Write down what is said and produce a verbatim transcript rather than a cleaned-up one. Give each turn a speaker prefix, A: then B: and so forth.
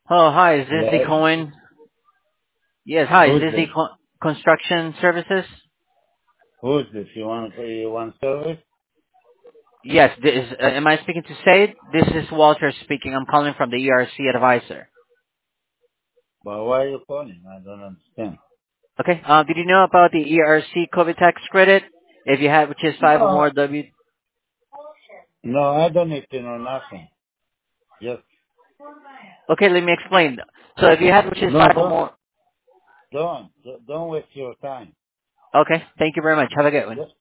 A: Oh, hi. Is this the
B: Hello?
A: Cohen? Yes, hi. Is
B: Who's
A: this the
B: this?
A: co- construction services?
B: Who's this? You want you want service?
A: Yes. This, uh, am I speaking to Said? This is Walter speaking. I'm calling from the E R C advisor.
B: But why are you calling? I don't understand.
A: Okay. Uh, did you know about the E R C COVID tax credit? If you have, which is five or
B: No.
A: more W.
B: No, I don't need to know nothing. Just
A: Okay, let me explain. So if you have, which is
B: no,
A: five or
B: don't
A: more.
B: don't don't waste your time.
A: Okay. Thank you very much. Have a good one.
B: Just